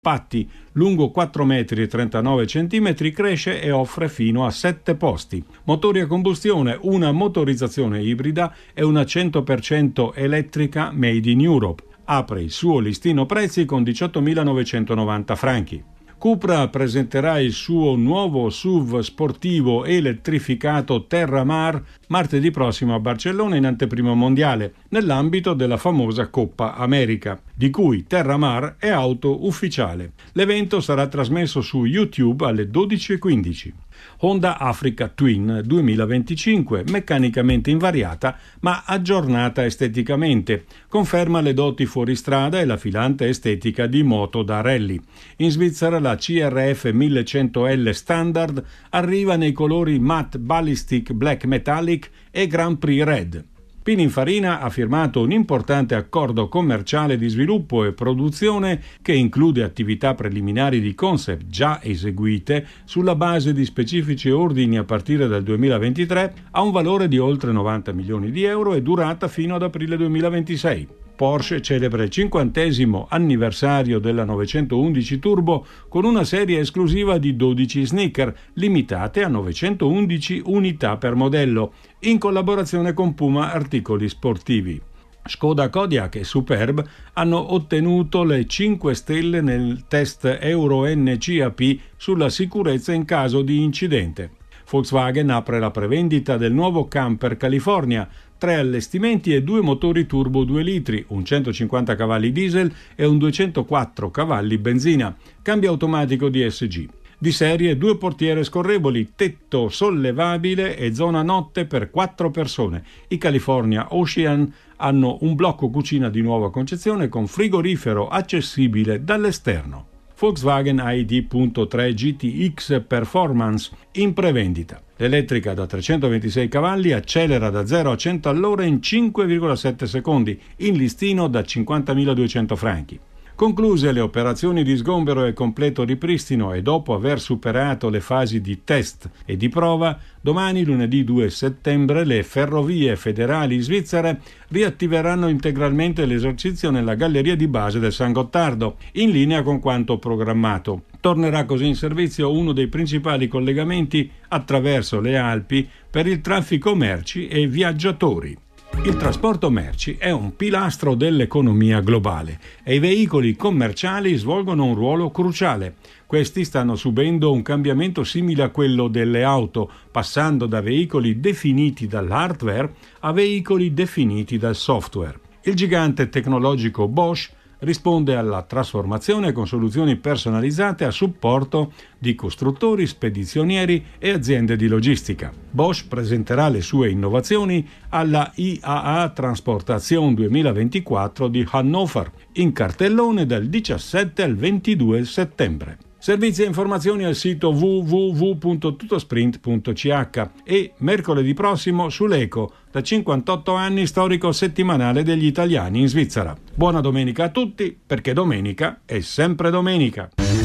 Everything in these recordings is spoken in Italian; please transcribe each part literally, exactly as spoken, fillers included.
Patti, lungo quattro metri e trentanove centimetri, cresce e offre fino a sette posti. Motori a combustione, una motorizzazione ibrida e una cento per cento elettrica made in Europe. Apre il suo listino prezzi con diciottomilanovecentonovanta franchi. Cupra presenterà il suo nuovo S U V sportivo elettrificato Terramar martedì prossimo a Barcellona in anteprima mondiale, nell'ambito della famosa Coppa America, di cui Terramar è auto ufficiale. L'evento sarà trasmesso su YouTube alle dodici e quindici. Honda Africa Twin duemilaventicinque, meccanicamente invariata ma aggiornata esteticamente, conferma le doti fuoristrada e la filante estetica di moto da rally. In Svizzera la C R F millecento L Standard arriva nei colori Matte Ballistic Black Metallic e Grand Prix Red. Pininfarina ha firmato un importante accordo commerciale di sviluppo e produzione che include attività preliminari di concept già eseguite sulla base di specifici ordini a partire dal duemilaventitré a un valore di oltre novanta milioni di euro e durata fino ad aprile duemilaventisei. Porsche celebra il cinquantesimo anniversario della novecentoundici Turbo con una serie esclusiva di dodici sneaker limitate a novecentoundici unità per modello, in collaborazione con Puma Articoli Sportivi. Skoda Kodiaq e Superb hanno ottenuto le cinque stelle nel test Euro N C A P sulla sicurezza in caso di incidente. Volkswagen apre la prevendita del nuovo Camper California, tre allestimenti e due motori turbo due litri, un centocinquanta cavalli diesel e un duecentoquattro cavalli benzina, cambio automatico D S G. Di serie due portiere scorrevoli, tetto sollevabile e zona notte per quattro persone. I California Ocean hanno un blocco cucina di nuova concezione con frigorifero accessibile dall'esterno. Volkswagen I D tre G T X Performance in prevendita. L'elettrica da trecentoventisei cavalli accelera da zero a cento all'ora in cinque virgola sette secondi, in listino da cinquantamiladuecento franchi. Concluse le operazioni di sgombero e completo ripristino e dopo aver superato le fasi di test e di prova, domani lunedì due settembre le ferrovie federali svizzere riattiveranno integralmente l'esercizio nella galleria di base del San Gottardo, in linea con quanto programmato. Tornerà così in servizio uno dei principali collegamenti attraverso le Alpi per il traffico merci e viaggiatori. Il trasporto merci è un pilastro dell'economia globale e i veicoli commerciali svolgono un ruolo cruciale. Questi stanno subendo un cambiamento simile a quello delle auto, passando da veicoli definiti dall'hardware a veicoli definiti dal software. Il gigante tecnologico Bosch risponde alla trasformazione con soluzioni personalizzate a supporto di costruttori, spedizionieri e aziende di logistica. Bosch presenterà le sue innovazioni alla I A A Transportation duemilaventiquattro di Hannover, in cartellone dal diciassette al ventidue settembre. Servizi e informazioni al sito w w w punto tutosprint punto c h e mercoledì prossimo sull'Eco, da cinquantotto anni storico settimanale degli italiani in Svizzera. Buona domenica a tutti, perché domenica è sempre domenica.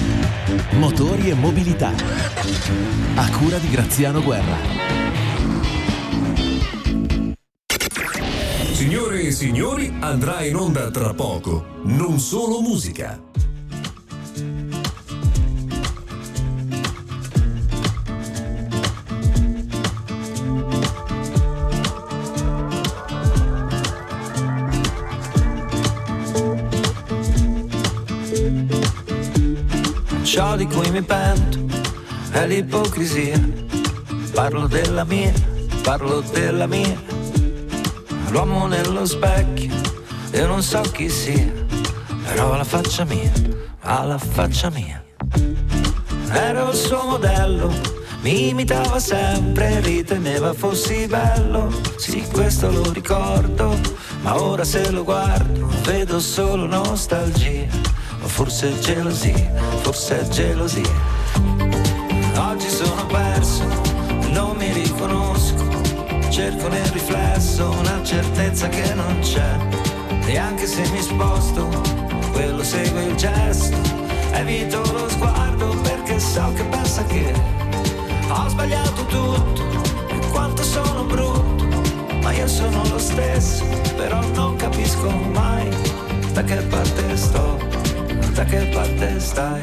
Motori e mobilità, a cura di Graziano Guerra. Signore e signori, andrà in onda tra poco Non Solo Musica. Ciò di cui mi pento è l'ipocrisia. Parlo della mia, parlo della mia. L'uomo nello specchio, io non so chi sia, però ha la faccia mia, ha la faccia mia. Ero il suo modello, mi imitava sempre, riteneva fossi bello. Sì, questo lo ricordo, ma ora se lo guardo vedo solo nostalgia. O forse gelosia, forse è gelosia. Oggi sono perso, non mi riconosco. Cerco nel riflesso una certezza che non c'è. E anche se mi sposto, quello segue il gesto. Evito lo sguardo perché so che pensa che ho sbagliato tutto e quanto sono brutto. Ma io sono lo stesso, però non capisco mai da che parte sto. da che parte stai?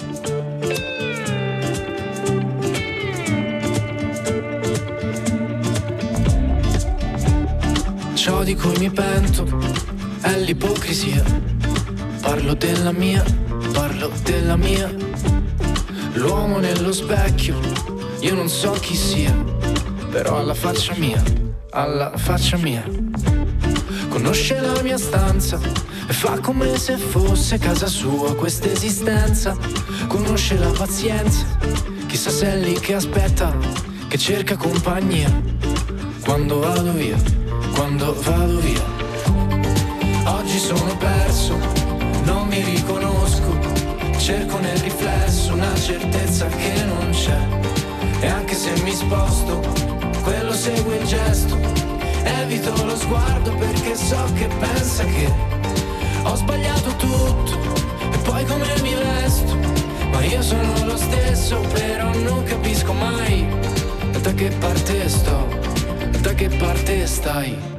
Ciò di cui mi pento è l'ipocrisia. Parlo della mia, parlo della mia. L'uomo nello specchio, io non so chi sia, però alla faccia mia, alla faccia mia. Conosce la mia stanza e fa come se fosse casa sua questa esistenza. Conosce la pazienza, chissà se è lì che aspetta, che cerca compagnia. Quando vado via, quando vado via. Oggi sono perso, non mi riconosco. Cerco nel riflesso una certezza che non c'è. E anche se mi sposto, quello segue il gesto. Evito lo sguardo perché so che pensa che ho sbagliato tutto. E poi come mi vesto, ma io sono lo stesso. Però non capisco mai da che parte sto, da che parte stai.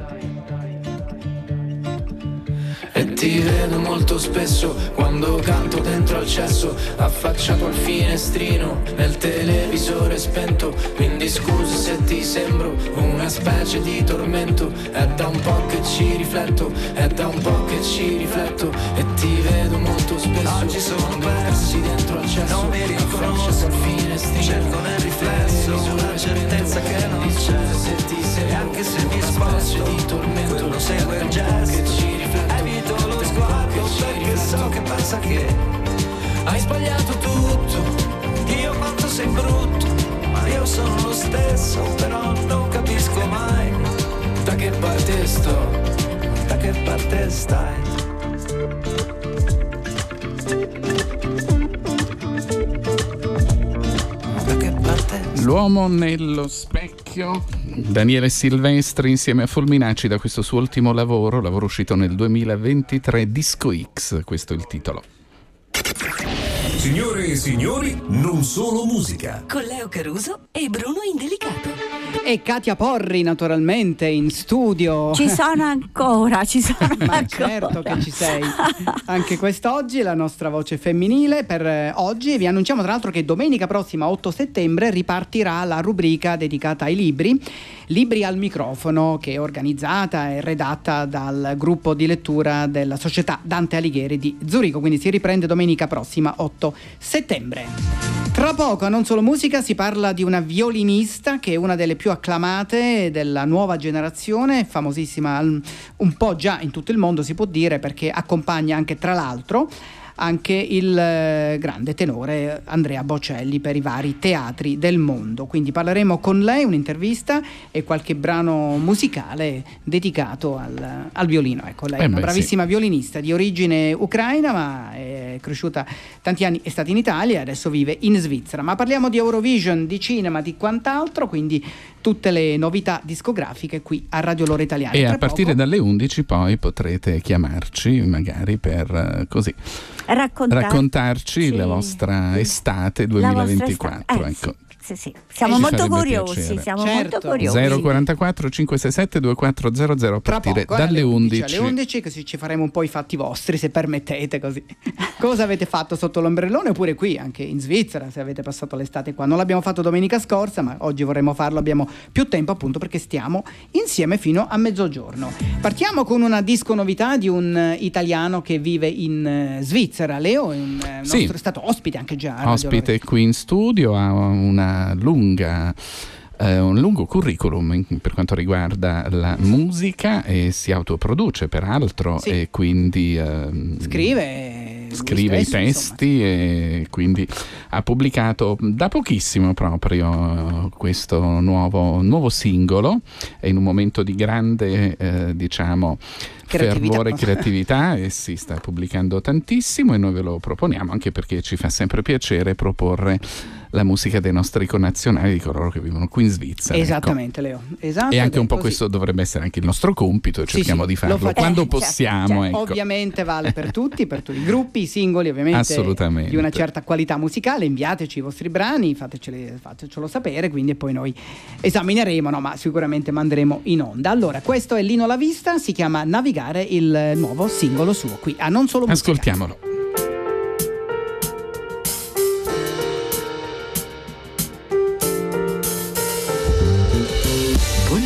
E ti vedo molto spesso quando canto dentro al cesso, affacciato al finestrino nel televisore spento. Quindi scusa se ti sembro una specie di tormento. È da un po' che ci rifletto, è da un po' che ci rifletto. E ti vedo molto spesso. Oggi sono persi dentro al cesso, non mi riconosco al finestrino, cerco nel riflesso una certezza che non c'è. Se ti sembro, e anche se mi sposto di tormento, quello segue il gesto che ci rifletto. Evito lo sguardo perché so che pensa che hai sbagliato tutto. Io quanto sei brutto, ma io sono lo stesso. Però non capisco mai da che parte sto, da che parte stai. Da che parte stai? L'uomo nello specchio, Daniele Silvestri insieme a Fulminacci da questo suo ultimo lavoro, lavoro uscito nel duemilaventitré, Disco X, questo è il titolo. Signore e signori, non solo musica. Con Leo Caruso e Bruno Indelicato. E Katia Porri naturalmente in studio. Ci sono ancora, ci sono Ma ancora. certo che ci sei. Anche quest'oggi la nostra voce femminile per eh, oggi. Vi annunciamo tra l'altro che domenica prossima, otto settembre, ripartirà la rubrica dedicata ai libri. Libri al microfono, che è organizzata e redatta dal gruppo di lettura della Società Dante Alighieri di Zurigo. Quindi si riprende domenica prossima, otto settembre. Tra poco a Non Solo Musica si parla di una violinista che è una delle più acclamate della nuova generazione, famosissima un po' già in tutto il mondo si può dire, perché accompagna anche tra l'altro anche il eh, grande tenore Andrea Bocelli per i vari teatri del mondo. Quindi parleremo con lei, un'intervista e qualche brano musicale dedicato al, al violino. Ecco, lei è eh una beh, bravissima sì. violinista di origine ucraina, ma è cresciuta tanti anni, è stata in Italia e adesso vive in Svizzera. Ma parliamo di Eurovision, di cinema, di quant'altro, quindi tutte le novità discografiche qui a Radio Loro Italiana. E Tra a partire poco... dalle undici poi potrete chiamarci magari per uh, così Raccontarci, raccontarci sì. la vostra estate duemilaventiquattro. Ecco. Sì, sì. Siamo Ci molto farebbe curiosi, piacere. siamo Certo. molto curiosi. zero quarantaquattro cinquecentosessantasette ventiquattrocento a Tra partire poco, eh, dalle alle undici. alle undici, così ci faremo un po' i fatti vostri, se permettete, così. Cosa avete fatto sotto l'ombrellone oppure qui anche in Svizzera, se avete passato l'estate qua? Non l'abbiamo fatto domenica scorsa, ma oggi vorremmo farlo, abbiamo più tempo appunto perché stiamo insieme fino a mezzogiorno. Partiamo con una disco novità di un italiano che vive in Svizzera. Leo è un eh, nostro, Sì. è stato ospite anche già a Radio Ospite Loro. qui in studio, ha una lunga Eh, un lungo curriculum in, per quanto riguarda la musica, e si autoproduce peraltro, Sì. e quindi ehm, Scrive scrive stesso, i testi, e quindi ha pubblicato da pochissimo proprio questo nuovo, nuovo singolo, è in un momento di grande eh, diciamo Creatività. fervore e creatività e si sta pubblicando tantissimo, e noi ve lo proponiamo anche perché ci fa sempre piacere proporre la musica dei nostri connazionali, di coloro che vivono qui in Svizzera. Esattamente, ecco. Leo. Esatto, E anche ed è un po' così. questo dovrebbe essere anche il nostro compito, e Sì, cerchiamo sì, di lo farlo facciamo. quando Eh, certo, possiamo. certo. Ecco. Ovviamente vale per tutti, per tutti i gruppi, i singoli ovviamente Assolutamente. di una certa qualità musicale. Inviateci i vostri brani, fateceli, fatecelo sapere, quindi poi noi esamineremo, no, ma sicuramente manderemo in onda. Allora, questo è Lino La Vista, si chiama Navigare, il nuovo singolo suo qui a Non Solo Musica. Ascoltiamolo.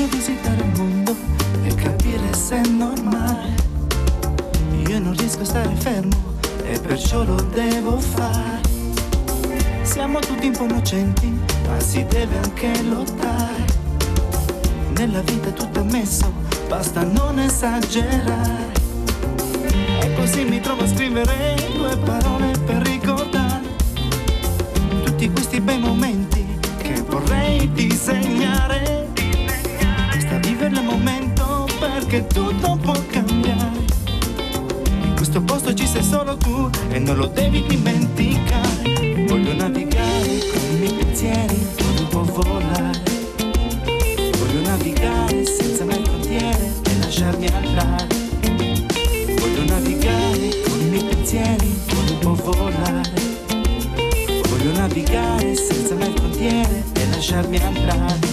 Voglio visitare il mondo e capire se è normale. Io non riesco a stare fermo e perciò lo devo fare. Siamo tutti un po' innocenti, ma si deve anche lottare. Nella vita è tutto ammesso, basta non esagerare. E così mi trovo a scrivere due parole per ricordare tutti questi bei momenti che vorrei disegnare. Basta vivere il momento perché tutto può cambiare. In questo posto ci sei solo tu e non lo devi dimenticare. Voglio navigare con i miei pensieri, voglio un po' volare. Voglio navigare senza mai frontiere e lasciarmi andare. Voglio navigare con i miei pensieri, voglio un po' volare. Voglio navigare senza mai frontiere e lasciarmi andare.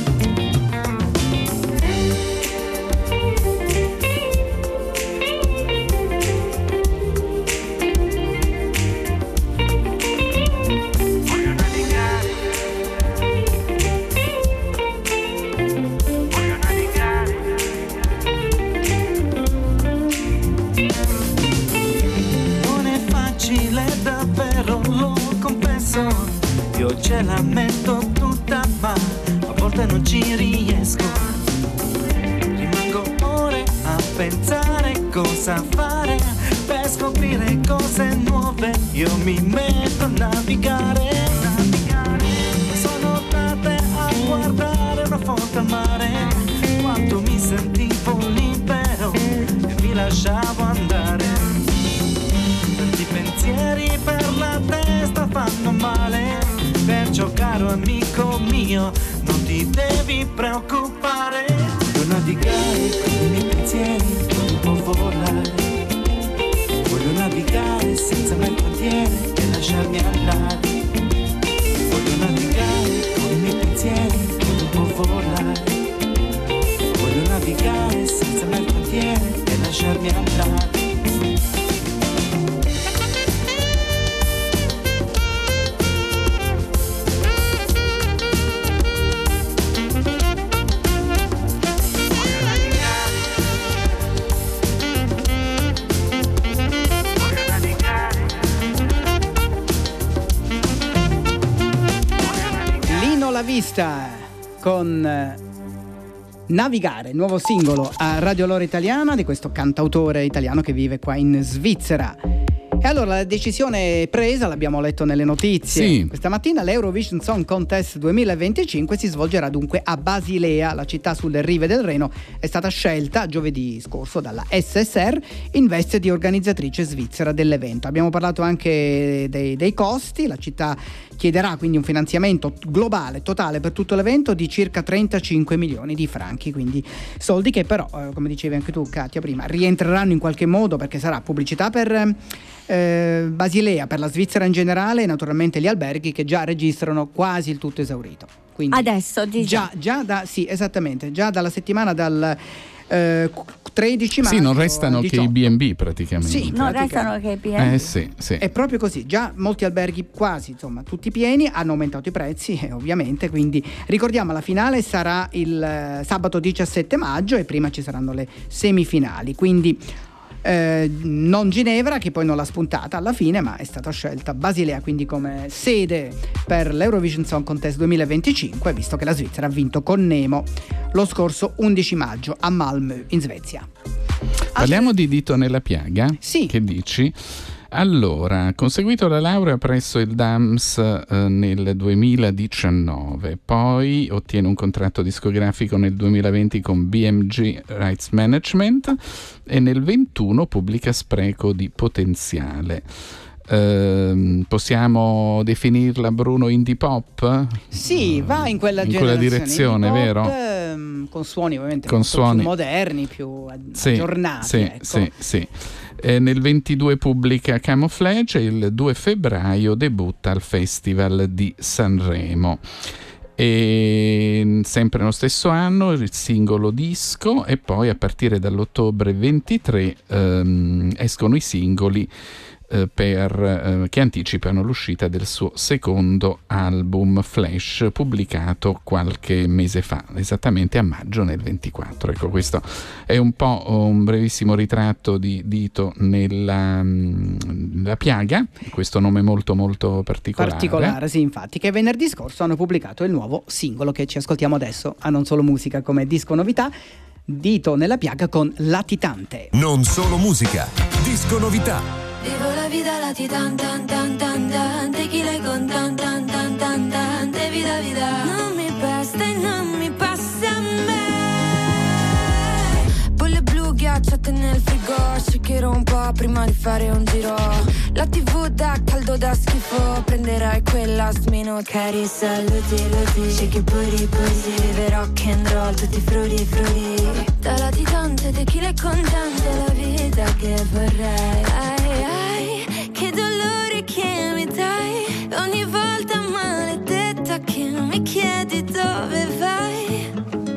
Io ce la metto tutta ma a volte non ci riesco. Rimango ore a pensare cosa fare per scoprire cose nuove. Io mi metto a navigare, navigare. Sono state a guardare una fonte al mare, quanto mi sentivo libero e mi lasciavo andare. Tanti pensieri per la testa fanno male, perciò caro amico mio non ti devi preoccupare. Voglio navigare con i miei pensieri, voglio un po' volare. Voglio navigare senza mai frontiere e lasciarmi andare. Voglio navigare con i miei pensieri, voglio un po' volare. Voglio navigare senza mai frontiere e lasciarmi andare. La vista con Navigare, nuovo singolo a Radio Lora Italiana di questo cantautore italiano che vive qua in Svizzera. E allora la decisione è presa, l'abbiamo letto nelle notizie. Sì. Questa mattina l'Eurovision Song Contest duemilaventicinque si svolgerà dunque a Basilea, la città sulle rive del Reno. È stata scelta giovedì scorso dalla S S R in veste di organizzatrice svizzera dell'evento. Abbiamo parlato anche dei, dei costi. La città chiederà quindi un finanziamento globale, totale per tutto l'evento di circa trentacinque milioni di franchi, quindi soldi che però, eh, come dicevi anche tu Katia prima, rientreranno in qualche modo perché sarà pubblicità per eh, Basilea, per la Svizzera in generale e naturalmente gli alberghi che già registrano quasi il tutto esaurito. Quindi adesso già, già da, sì, esattamente, già dalla settimana dal eh, tredici maggio. Sì, non restano diciotto. che i B and B praticamente. Sì, non pratica. restano che i B and B. Eh sì, sì. È proprio così, già molti alberghi quasi, insomma, tutti pieni, hanno aumentato i prezzi eh, ovviamente, quindi ricordiamo la finale sarà il eh, sabato diciassette maggio e prima ci saranno le semifinali, quindi eh, non Ginevra, che poi non l'ha spuntata alla fine, ma è stata scelta Basilea quindi come sede per l'Eurovision Song Contest duemilaventicinque, visto che la Svizzera ha vinto con Nemo lo scorso undici maggio a Malmö in Svezia. Parliamo di Dito nella piaga? Sì. Che dici? Allora, conseguito la laurea presso il D A M S eh, nel duemiladiciannove, poi ottiene un contratto discografico nel duemilaventi con B M G Rights Management e nel ventuno pubblica Spreco di potenziale. Eh, possiamo definirla, Bruno, indie pop? Sì, va in quella, in quella direzione, indie pop, vero? Ehm, con suoni ovviamente con suoni più moderni, più sì, aggiornati. Sì, ecco. sì, sì. Eh, nel ventidue pubblica Camouflage e il due febbraio debutta al Festival di Sanremo. E sempre nello stesso anno il singolo disco e poi a partire dall'ottobre ventitré ehm, escono i singoli eh, per, eh, che anticipano l'uscita del suo secondo album Flash, pubblicato qualche mese fa, esattamente a maggio nel ventiquattro. Ecco, questo è un po' un brevissimo ritratto di Dito nella, nella piaga, questo nome molto molto particolare. Particolare, sì, infatti, che venerdì scorso hanno pubblicato il nuovo singolo che ci ascoltiamo adesso, a Non Solo Musica come disco novità, Dito nella piaga con Latitante. Non solo musica, disco novità. Vivo la vita latitante, tan tan tan tan, tequila con tan tan tan tan tan, te vida vida. Non mi basta e non mi passa a me. Bolle blu, ghiacciate nel frigo, cercherò un po' prima di fare un giro. La tivù da caldo da schifo, prenderai quella smino. Cari saluti, luti, shake booty booty, vive rock and roll, tutti frutti frutti. Da latitante, tequila e contante, la vita che vorrei. Ai ai, che dolore che mi dai, ogni volta maledetta che mi chiedi dove vai.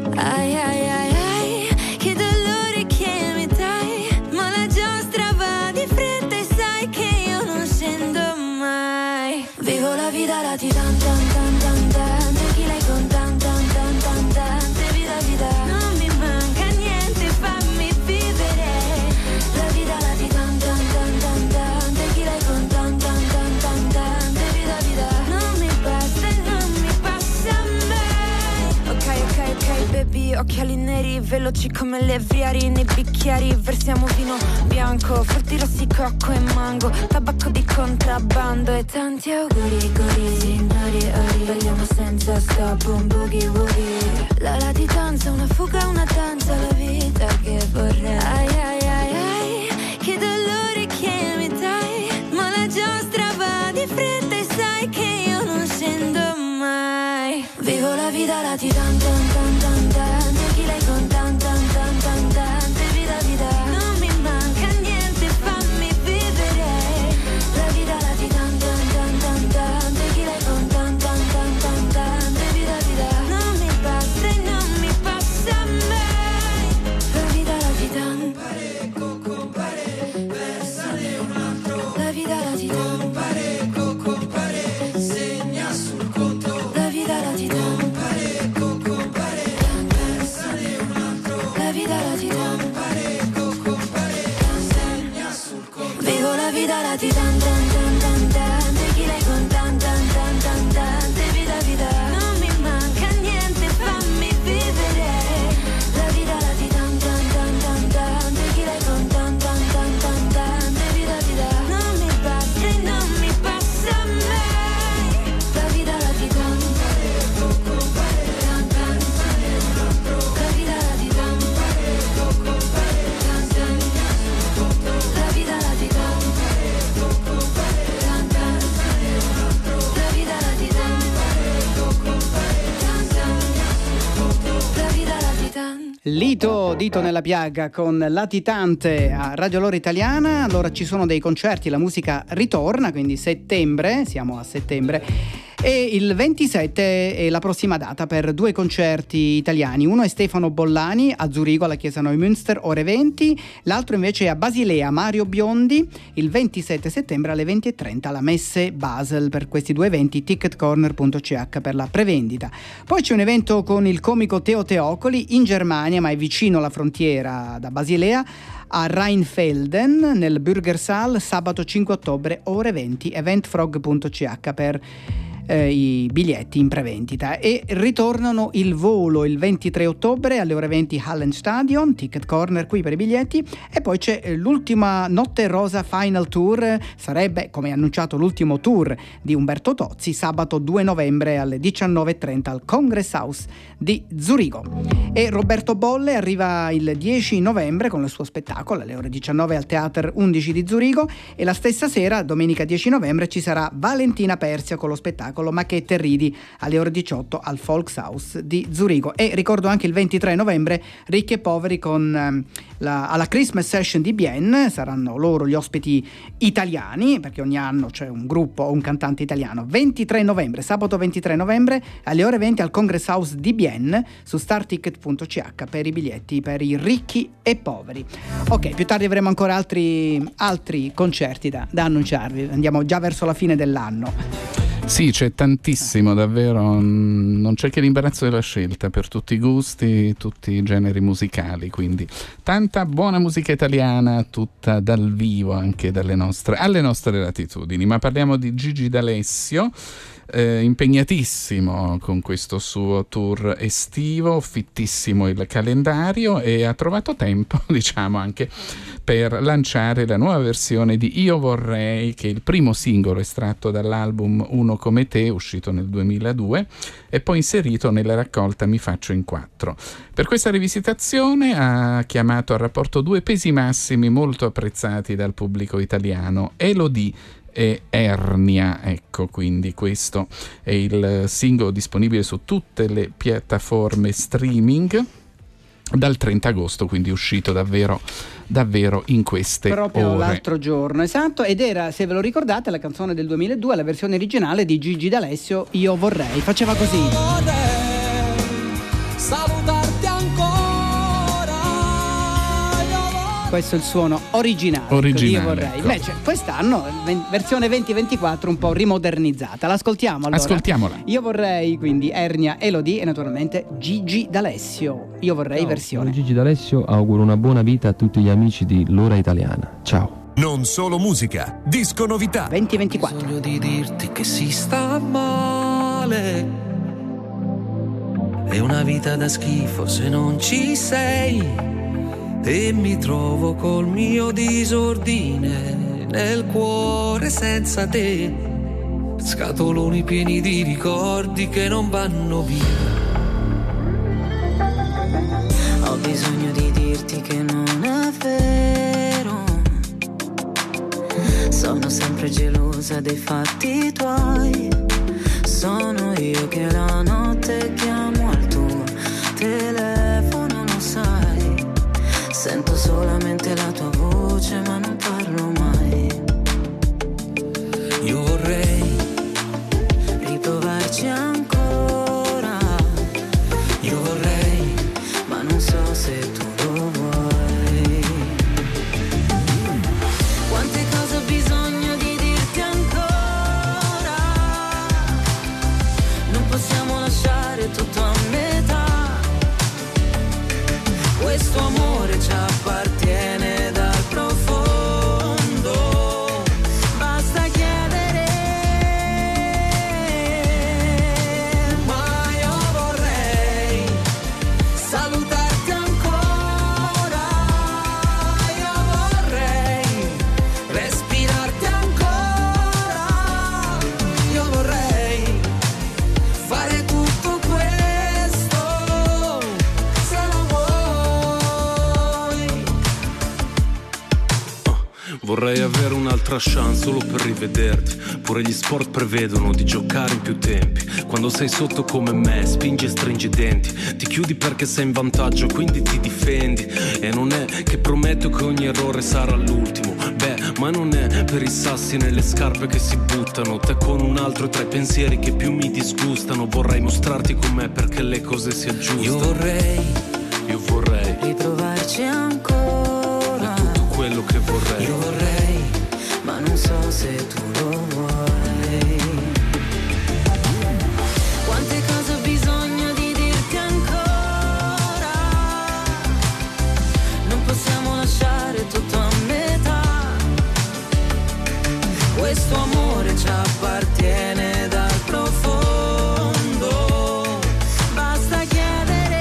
Ai ai ai ai, che dolore che mi dai, ma la giostra va di fretta e sai che io non scendo mai. Vivo la vita latitante, tan tan tan tan, tequila e con tan tan tan tan tan, te vida vida. Non mi manca niente, fammi vivere. La vita latitante, tan tan tan tan, tequila e con tan tan tan tan tan, te vida vida. Non mi basta e non mi passa mai. Ok ok ok baby, occhiali neri, veloci come le Viari, nei bicchieri versiamo vino bianco, frutti rossi, cocco e mango, tabacco di contrabbando e tanti auguri, auguri, signori, ori, balliamo senza stop, un boogie woogie. La latitanza, una fuga, una danza, la vita che vorrei. Ai ai ai ai, che dolore che mi dai, ma la giostra va di fretta e sai che io non scendo mai. Vivo la vita latitante, tan tan tan tan, tequila e con tan tan tan tan tan, te vida vida. Non mi manca niente, fammi vivere. La vita latitante, tan tan tan tan, tequila e con tan tan tan tan tan, te vida vida. Non mi basta e non mi passa mai. La vita latitante, parecco compare, versane un altro. La vita latitante, parecco compare, segna sul conto. La vita latitante, parecco compare, versane un altro. La vita latitante, parecco compare, segna sul conto. Vivo la vita latitante, tan tan tan tan, tequila e con tan tan tan tan tan, te vida vida. Non mi manca niente, fammi vivere. La vita latitante, tan tan tan tan, tequila e con tan tan tan tan tan, te vida vida. Non mi basta e non mi passa mai. La vita latitante, parecco compare, tan tan tan, la vita latitante, parecco compare, tan tan tan, la vita latitante, parecco compare, tan tan tan, la vita latitante, parecco compare, tan tan tan, la vita latitante. Lito, Dito nella piaga con Latitante a Radio Loro Italiana. Allora ci sono dei concerti, la musica ritorna, quindi settembre, siamo a settembre. E il ventisette è la prossima data per due concerti italiani. Uno è Stefano Bollani a Zurigo alla Chiesa Neumünster, ore venti. L'altro invece è a Basilea, Mario Biondi, il ventisette settembre alle venti e trenta alla Messe Basel. Per questi due eventi ticketcorner punto c h per la prevendita. Poi c'è un evento con il comico Teo Teocoli in Germania, ma è vicino alla frontiera da Basilea, a Rheinfelden nel Bürgersaal, sabato cinque ottobre ore venti, eventfrog punto c h per Eh, i biglietti in prevendita. E ritornano il volo il ventitré ottobre alle ore venti Hallenstadion, ticket corner qui per i biglietti. E poi c'è eh, l'ultima Notte Rosa Final Tour, sarebbe come annunciato l'ultimo tour di Umberto Tozzi, sabato due novembre alle diciannove e trenta al Congress House di Zurigo. E Roberto Bolle arriva il dieci novembre con il suo spettacolo alle ore diciannove al Theater undici di Zurigo, e la stessa sera, domenica dieci novembre, ci sarà Valentina Persia con lo spettacolo spettacolo Macchette e Ridi alle ore diciotto al Volkshaus di Zurigo. E ricordo anche il ventitré novembre Ricchi e Poveri con ehm, la, alla Christmas Session di Bienne, saranno loro gli ospiti italiani, perché ogni anno c'è un gruppo o un cantante italiano. ventitré novembre, sabato ventitré novembre alle ore venti al Congress House di Bienne, su starticket punto c h per i biglietti per i ricchi e poveri. Ok, più tardi avremo ancora altri, altri concerti da, da annunciarvi, andiamo già verso la fine dell'anno. Sì, c'è tantissimo, davvero, non c'è che l'imbarazzo della scelta per tutti i gusti, tutti i generi musicali, quindi tanta buona musica italiana, tutta dal vivo, anche dalle nostre, alle nostre latitudini. Ma parliamo di Gigi D'Alessio, eh, impegnatissimo con questo suo tour estivo, fittissimo il calendario, e ha trovato tempo, diciamo, anche per lanciare la nuova versione di Io Vorrei, che è il primo singolo estratto dall'album Uno Come Te, uscito nel duemiladue, e poi inserito nella raccolta Mi Faccio in Quattro. Per questa rivisitazione ha chiamato al rapporto due pesi massimi molto apprezzati dal pubblico italiano, Elodie e Ernia. Ecco, quindi questo è il singolo disponibile su tutte le piattaforme streaming dal trenta agosto, quindi uscito davvero davvero in queste proprio ore. L'altro giorno, esatto, ed era, se ve lo ricordate, la canzone del duemiladue, la versione originale di Gigi D'Alessio, Io Vorrei, faceva così. Salutarti ancora. Questo è il suono originale, originale Io Vorrei. ecco. Invece quest'anno versione venti ventiquattro un po' rimodernizzata. L'ascoltiamo allora. Ascoltiamola. Io Vorrei, quindi Ernia, Elodie e naturalmente Gigi D'Alessio. Io Vorrei Ciao, versione. sono Gigi D'Alessio, auguro una buona vita a tutti gli amici di L'Ora Italiana. Ciao. Non solo musica, disco novità. venti ventiquattro. Ho bisogno di dirti che si sta male. È una vita da schifo se non ci sei. E mi trovo col mio disordine nel cuore senza te. Scatoloni pieni di ricordi che non vanno via. Ho bisogno di dirti che non è vero. Sono sempre gelosa dei fatti tuoi. Sono io che la notte chiamo al tuo telefono, lo sai. Sento solamente la tua voce ma non parlo mai. Io vorrei riprovarci ancora. Io vorrei, ma non so se tu lo vuoi. Quante cose ho bisogno di dirti ancora. Non possiamo lasciare tutto a metà. Questo amore ci appartiene dal profondo. Basta chiedere. ma io vorrei salutarti ancora. Io vorrei respirarti ancora. Io vorrei fare tutto questo se lo vuoi. Vorrei avere un'altra chance solo per rivederti. Pure gli sport prevedono di giocare in più tempi. Quando sei sotto come me, spingi e stringi i denti. Ti chiudi perché sei in vantaggio, quindi ti difendi. E non è che prometto che ogni errore sarà l'ultimo. Beh, ma non è per i sassi nelle scarpe che si buttano. Te con un altro tra i pensieri che più mi disgustano. Vorrei mostrarti com'è perché le cose si aggiustano. Io vorrei, io vorrei riprovarci ancora. è tutto quello che vorrei. Io vorrei, ma non so se tu lo vuoi. Quante cose ho bisogno di dirti ancora. Non possiamo lasciare tutto a metà. Questo amore ci appartiene dal profondo. Basta chiedere.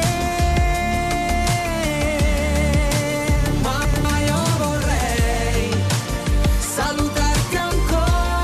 ma io vorrei salutarti ancora.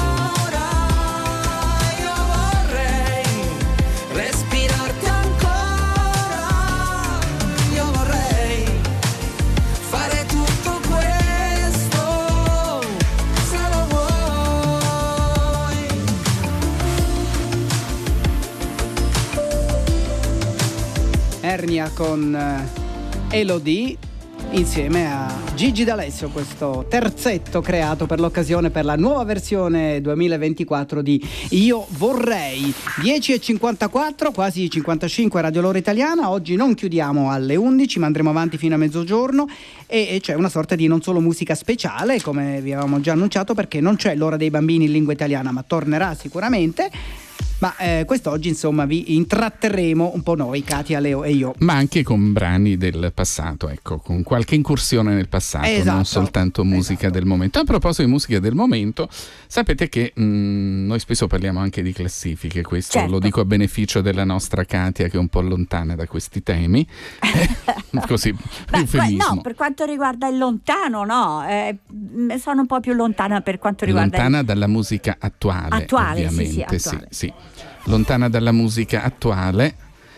Ernia con eh, Elodie insieme a Gigi D'Alessio, questo terzetto creato per l'occasione per la nuova versione duemilaventiquattro di Io Vorrei. Dieci e cinquantaquattro, quasi cinquantacinque, Radio Loro Italiana. Oggi non chiudiamo alle undici, ma andremo avanti fino a mezzogiorno e, e c'è una sorta di non solo musica speciale, come vi avevamo già annunciato, perché non c'è l'ora dei bambini in lingua italiana, ma tornerà sicuramente. Ma eh, quest'oggi insomma vi intratterremo un po' noi, Katia, Leo e io. Ma anche con brani del passato, ecco, con qualche incursione nel passato, esatto, non soltanto musica esatto. del momento. A proposito di musica del momento, sapete che mh, noi spesso parliamo anche di classifiche, questo certo. lo dico a beneficio della nostra Katia che è un po' lontana da questi temi. Così, Beh, no, per quanto riguarda il lontano, no, eh, sono un po' più lontana per quanto riguarda lontana il... dalla musica attuale, attuale ovviamente, sì, sì, attuale. sì, sì. Lontana dalla musica attuale.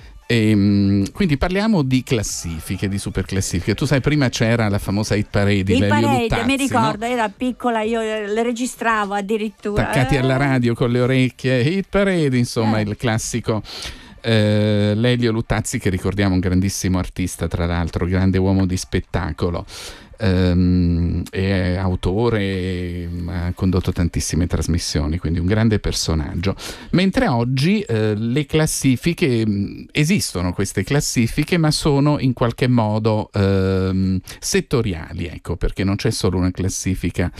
E, quindi parliamo di classifiche, di super classifiche. Tu sai, prima c'era la famosa Hit Parade di Hit Parade, Luttazzi, mi ricordo, no? Era piccola, io le registravo addirittura. Attaccati alla radio con le orecchie, Hit Parade, insomma, eh. il classico. Eh, Lelio Luttazzi, che ricordiamo un grandissimo artista, tra l'altro, grande uomo di spettacolo. Um, è autore, ha condotto tantissime trasmissioni, quindi un grande personaggio. Mentre oggi eh, le classifiche, esistono queste classifiche, ma sono in qualche modo eh, settoriali, ecco, perché non c'è solo una classifica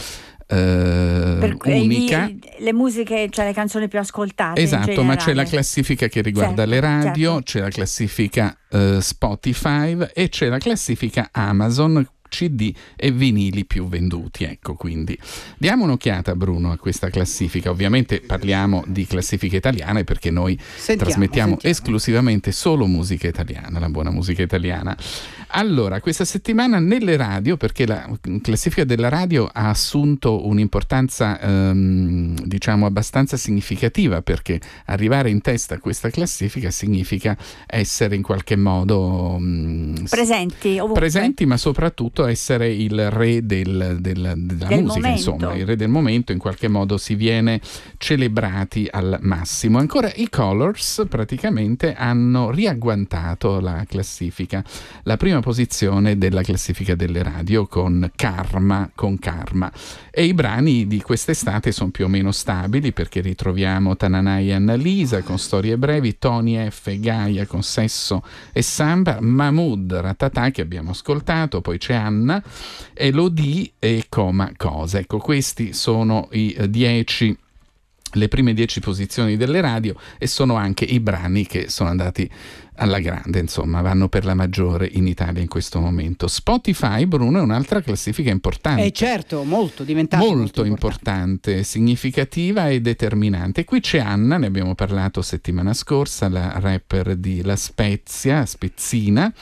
Uh, per unica. I, le musiche, cioè le canzoni più ascoltate. Esatto, ma c'è la classifica che riguarda certo, le radio, certo. c'è la classifica uh, Spotify e c'è la classifica Amazon, C D e vinili più venduti. Ecco, quindi diamo un'occhiata, Bruno, a questa classifica. Ovviamente parliamo di classifiche italiane perché noi sentiamo, trasmettiamo sentiamo. esclusivamente solo musica italiana, la buona musica italiana. Allora, questa settimana nelle radio, perché la classifica della radio ha assunto un'importanza ehm, diciamo abbastanza significativa, perché arrivare in testa a questa classifica significa essere in qualche modo mh, presenti ovunque. presenti, ma soprattutto essere il re del, del, della del musica, momento. insomma, il re del momento. In qualche modo si viene celebrati al massimo. Ancora i Colors praticamente hanno riagguantato la classifica, la prima posizione della classifica delle radio con Karma, con Karma. E i brani di quest'estate sono più o meno stabili, perché ritroviamo Tananai e Annalisa con Storie brevi, Tony F e Gaia con Sesso e Samba, Mahmood, Ratatà, che abbiamo ascoltato, poi c'è Anna, Elodie e Coma Cosa. Ecco, questi sono i dieci, le prime dieci posizioni delle radio, e sono anche i brani che sono andati alla grande, insomma, vanno per la maggiore in Italia in questo momento. Spotify, Bruno, è un'altra classifica importante. Eh certo, molto, diventata molto, molto importante, importante, significativa e determinante. Qui c'è Anna, ne abbiamo parlato settimana scorsa, la rapper di La Spezia, Spezzina,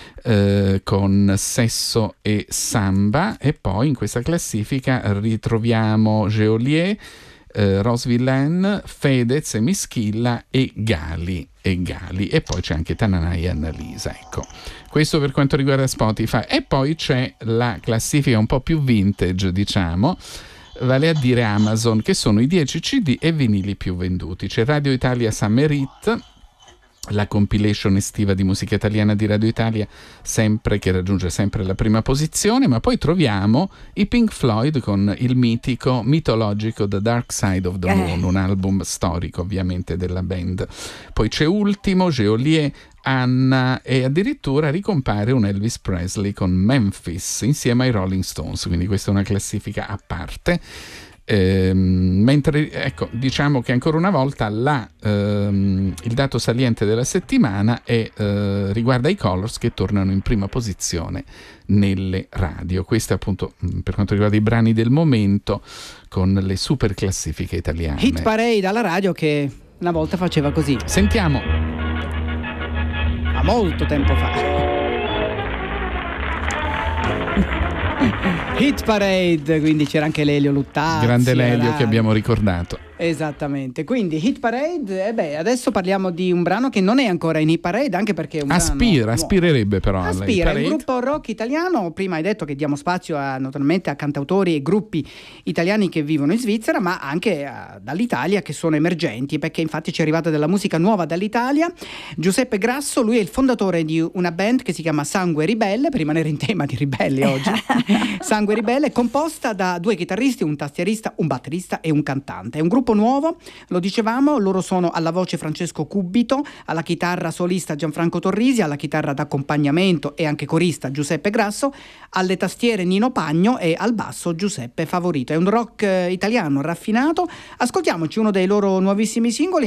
Eh, con Sesso e Samba. E poi in questa classifica ritroviamo Geolier, eh, Rose Villain, Fedez e Mischilla e Gali e Gali e poi c'è anche Tananai e Annalisa. Ecco, questo per quanto riguarda Spotify. E poi c'è la classifica un po' più vintage, diciamo, vale a dire Amazon, che sono i dieci C D e vinili più venduti. C'è Radio Italia Summer Hit, la compilation estiva di musica italiana di Radio Italia, sempre, che raggiunge sempre la prima posizione, ma poi troviamo i Pink Floyd con il mitico, mitologico The Dark Side of the Moon, un album storico ovviamente della band. Poi c'è Ultimo, Geolier, Anna, e addirittura ricompare un Elvis Presley con Memphis insieme ai Rolling Stones, quindi questa è una classifica a parte. Eh, mentre ecco, diciamo che ancora una volta la, ehm, il dato saliente della settimana è, eh, riguarda i Colors, che tornano in prima posizione nelle radio. Questo è appunto per quanto riguarda i brani del momento, con le super classifiche italiane. Hit Parade alla radio, che una volta faceva così. Sentiamo. A molto tempo fa. Hit Parade, quindi c'era anche Lelio Luttazzi. Grande Lelio, che abbiamo ricordato. Esattamente, quindi Hit Parade, e eh beh, adesso parliamo di un brano che non è ancora in Hit Parade, anche perché è un Aspira, brano aspirerebbe però alla Hit Aspira, Parade. è un gruppo rock italiano. Prima hai detto che diamo spazio a, naturalmente a cantautori e gruppi italiani che vivono in Svizzera, ma anche a, dall'Italia, che sono emergenti, perché infatti ci è arrivata della musica nuova dall'Italia. Giuseppe Grasso, lui è il fondatore di una band che si chiama Sangue Ribelle, per rimanere in tema di ribelli oggi. Sangue Ribelle, composta da due chitarristi, un tastierista, un batterista e un cantante. È un gruppo nuovo, lo dicevamo, loro sono alla voce Francesco Cubito, alla chitarra solista Gianfranco Torrisi, alla chitarra d'accompagnamento e anche corista Giuseppe Grasso, alle tastiere Nino Pagno e al basso Giuseppe Favorito. È un rock eh, italiano raffinato. Ascoltiamoci uno dei loro nuovissimi singoli.